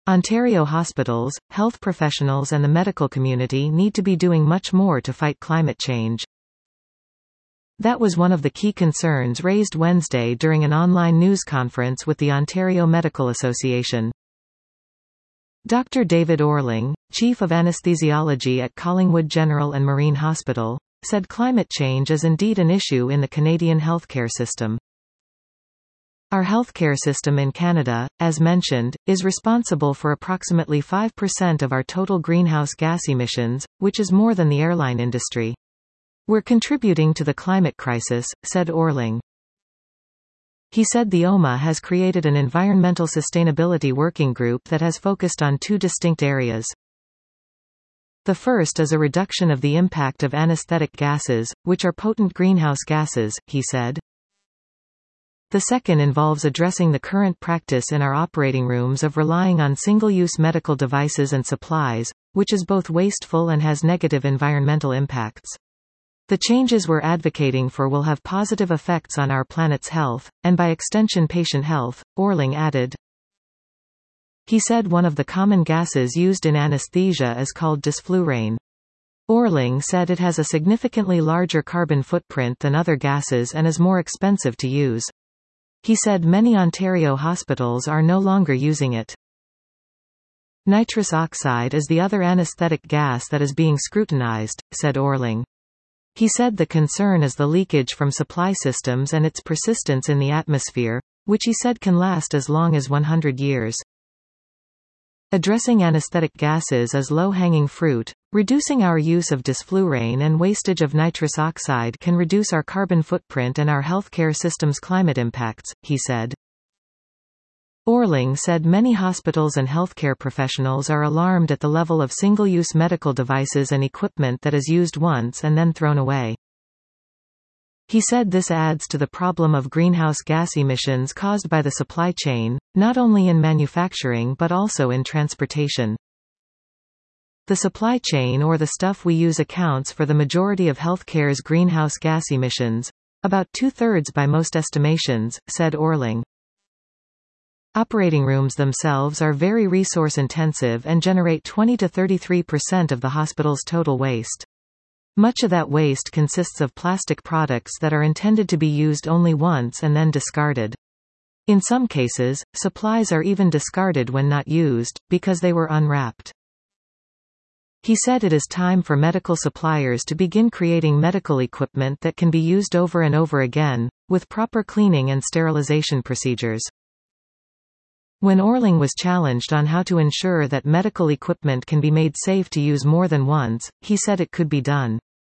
Ontario hospitals, health professionals and the medical community need to be doing much more to fight climate change. That was one of the key concerns raised Wednesday during an online news conference with the Ontario Medical Association. Dr. David Orling, Chief of Anesthesiology at Collingwood General and Marine Hospital, said climate change is indeed an issue in the Canadian healthcare system. Our healthcare system in Canada, as mentioned, is responsible for approximately 5% of our total greenhouse gas emissions, which is more than the airline industry. We're contributing to the climate crisis, said Orling. He said the OMA has created an environmental sustainability working group that has focused on two distinct areas. The first is a reduction of the impact of anesthetic gases, which are potent greenhouse gases, he said. The second involves addressing the current practice in our operating rooms of relying on single-use medical devices and supplies, which is both wasteful and has negative environmental impacts. The changes we're advocating for will have positive effects on our planet's health, and by extension patient health, Orling added. He said one of the common gases used in anesthesia is called desflurane. Orling said it has a significantly larger carbon footprint than other gases and is more expensive to use. He said many Ontario hospitals are no longer using it. Nitrous oxide is the other anesthetic gas that is being scrutinized, said Orling. He said the concern is the leakage from supply systems and its persistence in the atmosphere, which he said can last as long as 100 years. Addressing anesthetic gases is low-hanging fruit. Reducing our use of desflurane and wastage of nitrous oxide can reduce our carbon footprint and our healthcare system's climate impacts, he said. Orling said many hospitals and healthcare professionals are alarmed at the level of single-use medical devices and equipment that is used once and then thrown away. He said this adds to the problem of greenhouse gas emissions caused by the supply chain, not only in manufacturing but also in transportation. The supply chain or the stuff we use accounts for the majority of healthcare's greenhouse gas emissions, about 2/3 by most estimations, said Orling. Operating rooms themselves are very resource-intensive and generate 20 to 33% of the hospital's total waste. Much of that waste consists of plastic products that are intended to be used only once and then discarded. In some cases, supplies are even discarded when not used, because they were unwrapped. He said it is time for medical suppliers to begin creating medical equipment that can be used over and over again, with proper cleaning and sterilization procedures. When Orling was challenged on how to ensure that medical equipment can be made safe to use more than once, he said it could be done.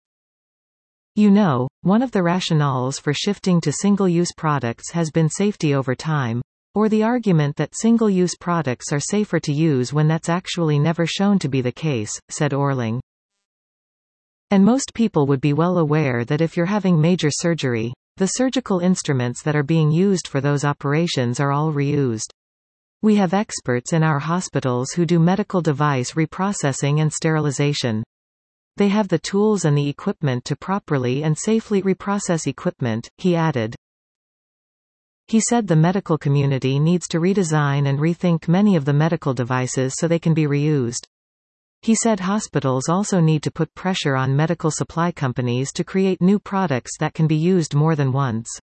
You know, one of the rationales for shifting to single-use products has been safety over time, or the argument that single-use products are safer to use when that's actually never shown to be the case, said Orling. And most people would be well aware that if you're having major surgery, the surgical instruments that are being used for those operations are all reused. We have experts in our hospitals who do medical device reprocessing and sterilization. They have the tools and the equipment to properly and safely reprocess equipment, he added. He said the medical community needs to redesign and rethink many of the medical devices so they can be reused. He said hospitals also need to put pressure on medical supply companies to create new products that can be used more than once.